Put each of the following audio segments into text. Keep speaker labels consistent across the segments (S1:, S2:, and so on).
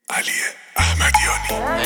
S1: علی احمدیانی.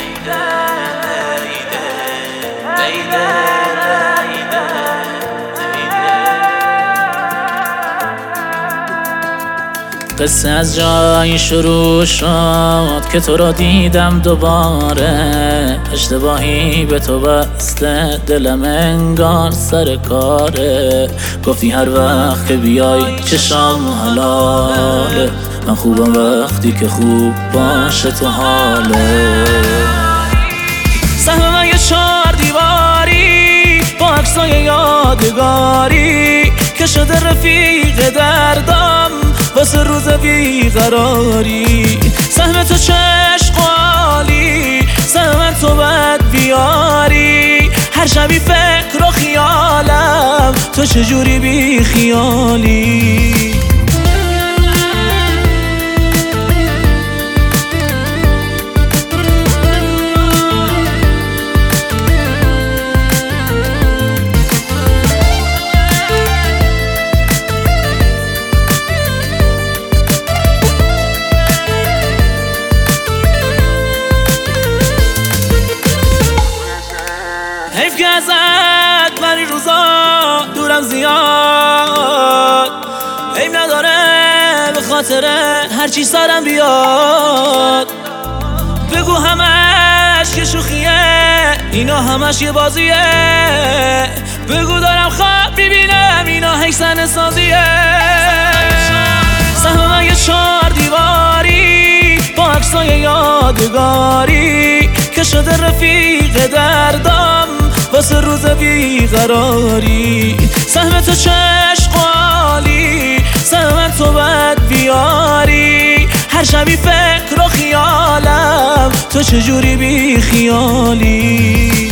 S2: قصه از جایی شروع شد که تو را دیدم دوباره، اشتباهی به تو بسته دلم انگار سر کاره. گفتی هر وقت که بیای چشام حلاله، من خوبم وقتی که خوب باشه تو حاله. سهم من یه 4 دیواری با عکسای یادگاری که شده رفیق دردم واسه روز بیقراری. سهم تو چشم قالی، سهم من تو بد بیاری. هر شبی فکر و خیالم تو چجوری بی خیالی. حیف که ازت من این روزا دورم زیاد، حیف نداره به خاطر هرچی سرم بیاد. بگو همش که شوخیه، اینا همش یه بازیه. بگو دارم خواب میبینم، اینا حیثن سازیه. سهم من یه 4 دیواری با عکسای یادگاری که شده رفیق دردم واسه روز بیقراری. سهم تو چشم قالی، سهم من تو بد بیاری. هر شبی فکر و خیالم تو چجوری بی خیالی.